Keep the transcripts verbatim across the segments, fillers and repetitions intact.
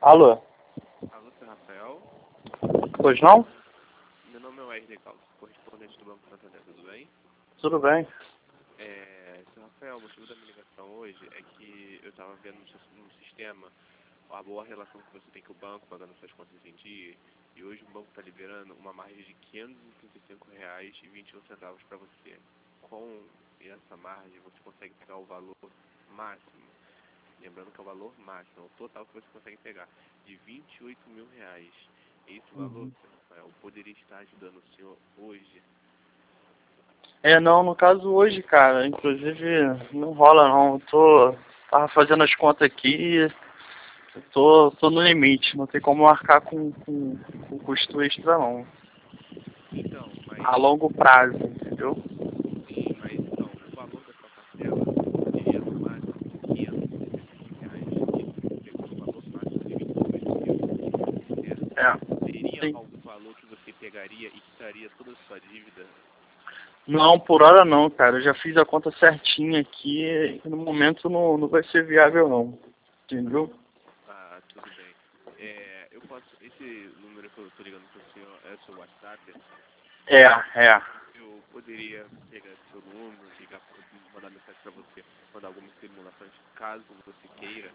Alô? Alô, seu Rafael? Pois não? Meu nome é Wesley Caldas, correspondente do Banco Santander, tudo bem? Tudo bem. É, seu Rafael, o motivo da minha ligação hoje é que eu estava vendo no, seu- no sistema a boa relação que você tem com o banco, pagando suas contas em dia, e hoje o banco está liberando uma margem de quinhentos e trinta e cinco reais e vinte e um centavos para você. Com essa margem, você consegue pegar o valor máximo, lembrando que é o valor máximo, o total que você consegue pegar, de vinte e oito mil reais. Esse valor, Uhum. seu Rafael, poderia estar ajudando o senhor hoje. É, não, no caso hoje, cara, inclusive não rola não. Eu tô, tava fazendo as contas aqui, eu tô, tô no limite, não tem como marcar com, com, com custo extra não. Então, mas A longo prazo, entendeu? sim, mas então, o valor da sua parcela seria no máximo quinhentos e trinta e cinco reais. Isso pegando o valor máximo de vinte e oito mil, certo? É, Teria sim. algum valor que você pegaria e quitaria toda a sua dívida? Não, por hora não, cara. Eu já fiz a conta certinha aqui e no momento não, não vai ser viável não. Entendeu? Ah, tudo bem. É, eu posso, esse número que eu estou ligando para o senhor é o seu WhatsApp? É, é. Eu poderia pegar esse seu número, ligar, mandar mensagem para você, mandar algumas simulações, caso você queira.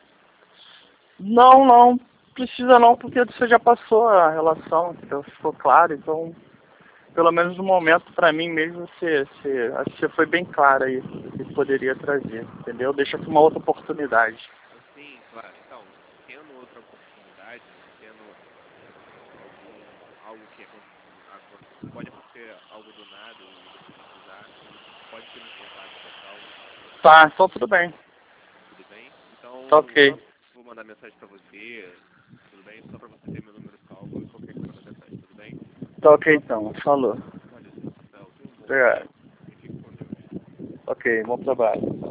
Não, não. Precisa não, porque você já passou a relação, então ficou claro, então pelo menos no momento pra mim mesmo você, você acho que você foi bem claro aí o que poderia trazer, entendeu? Deixa para uma outra oportunidade. Sim, claro. Então, tendo outra oportunidade, tendo algum algo que acon- acon- pode acontecer algo do nada e você precisar, você pode ter meu contato pessoal, Tá, então tudo bem. tudo bem? Tá Então, ok. só vou mandar mensagem pra você, tudo bem? Só pra você ter meu número salvo e qualquer coisa manda mensagem, tudo bem? Tá ok então, falou. Valeu, senhor Rafael. Tenha um bom dia Obrigado. e fique com Deus. Ok, bom trabalho.